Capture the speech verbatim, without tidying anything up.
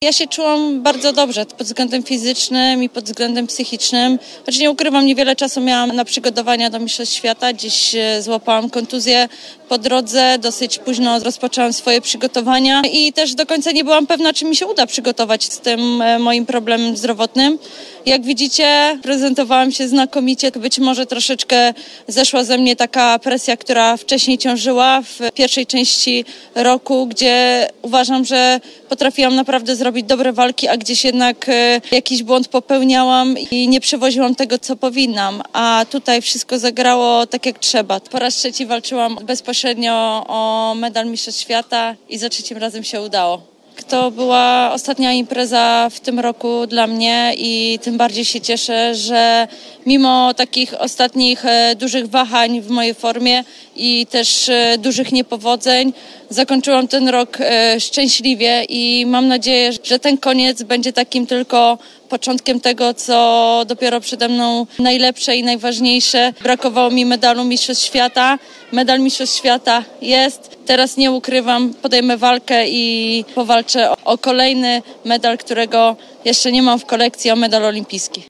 Ja się czułam bardzo dobrze pod względem fizycznym i pod względem psychicznym. Choć nie ukrywam, niewiele czasu miałam na przygotowania do Mistrzostw Świata. Dziś złapałam kontuzję po drodze, dosyć późno rozpoczęłam swoje przygotowania i też do końca nie byłam pewna, czy mi się uda przygotować z tym moim problemem zdrowotnym. Jak widzicie, prezentowałam się znakomicie. Być może troszeczkę zeszła ze mnie taka presja, która wcześniej ciążyła w pierwszej części roku, gdzie uważam, że potrafiłam naprawdę zrobić dobre walki, a gdzieś jednak jakiś błąd popełniałam i nie przewoziłam tego, co powinnam. A tutaj wszystko zagrało tak, jak trzeba. Po raz trzeci walczyłam bezpośrednio o medal Mistrzostw Świata i za trzecim razem się udało. To była ostatnia impreza w tym roku dla mnie i tym bardziej się cieszę, że mimo takich ostatnich dużych wahań w mojej formie i też dużych niepowodzeń zakończyłam ten rok szczęśliwie i mam nadzieję, że ten koniec będzie takim tylko początkiem tego, co dopiero przede mną najlepsze i najważniejsze. Brakowało mi medalu Mistrzostw Świata. Medal Mistrzostw Świata jest. Teraz nie ukrywam, podejmę walkę i powalczę o kolejny medal, którego jeszcze nie mam w kolekcji, o medal olimpijski.